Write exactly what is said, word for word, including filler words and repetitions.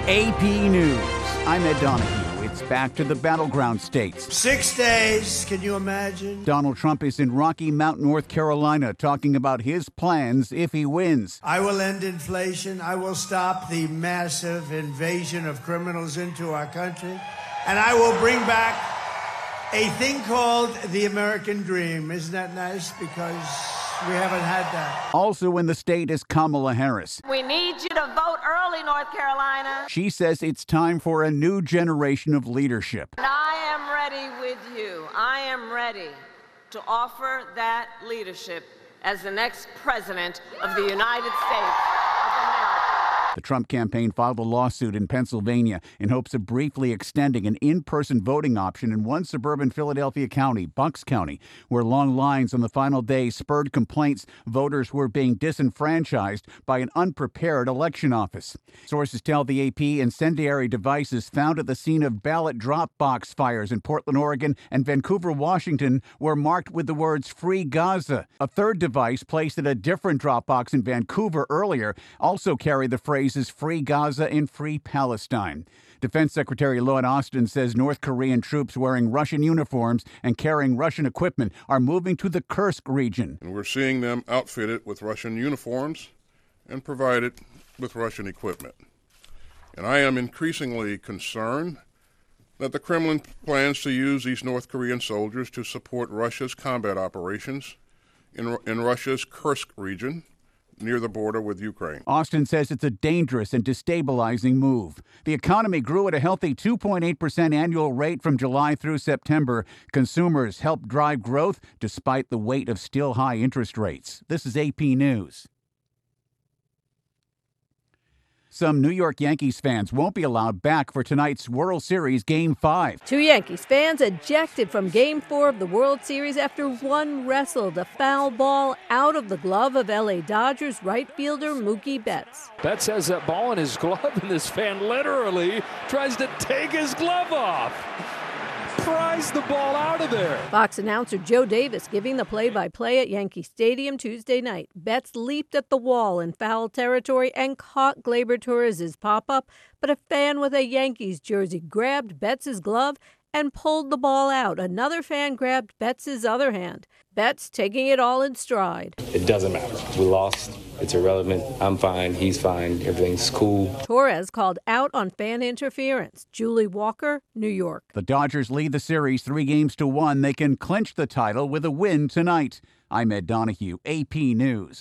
A P News. I'm Ed Donahue. It's back to the battleground states. Six days, can you imagine? Donald Trump is in Rocky Mount, North Carolina, talking about his plans if he wins. I will end inflation. I will stop the massive invasion of criminals into our country. And I will bring back a thing called the American dream. Isn't that nice? Because we haven't had that. Also in the state is Kamala Harris. We need you to vote early, North Carolina. She says it's time for a new generation of leadership. And I am ready with you. I am ready to offer that leadership as the next president of the United States of America. The Trump campaign filed a lawsuit in Pennsylvania in hopes of briefly extending an in-person voting option in one suburban Philadelphia county, Bucks County, where long lines on the final day spurred complaints voters were being disenfranchised by an unprepared election office. Sources tell the A P incendiary devices found at the scene of ballot drop box fires in Portland, Oregon and Vancouver, Washington were marked with the words Free Gaza. A third device placed at a different drop box in Vancouver earlier also carried the phrases Free Gaza and Free Palestine. Defense Secretary Lloyd Austin says North Korean troops wearing Russian uniforms and carrying Russian equipment are moving to the Kursk region. And we're seeing them outfitted with Russian uniforms and provided with Russian equipment. And I am increasingly concerned that the Kremlin plans to use these North Korean soldiers to support Russia's combat operations in, in Russia's Kursk region, near the border with Ukraine. Austin says it's a dangerous and destabilizing move. The economy grew at a healthy two point eight percent annual rate from July through September. Consumers helped drive growth despite the weight of still high interest rates. This is A P News. Some New York Yankees fans won't be allowed back for tonight's World Series Game five. Two Yankees fans ejected from Game four of the World Series after one wrestled a foul ball out of the glove of L A Dodgers right fielder Mookie Betts. Betts has that ball in his glove, and this fan literally tries to take his glove off. Pries the ball out of there. Fox announcer Joe Davis giving the play-by-play at Yankee Stadium Tuesday night. Betts leaped at the wall in foul territory and caught Gleyber Torres' pop-up, but a fan with a Yankees jersey grabbed Betts' glove and pulled the ball out. Another fan grabbed Betts' other hand. Betts taking it all in stride. It doesn't matter. We lost. It's irrelevant. I'm fine. He's fine. Everything's cool. Torres called out on fan interference. Julie Walker, New York. The Dodgers lead the series three games to one. They can clinch the title with a win tonight. I'm Ed Donahue, A P News.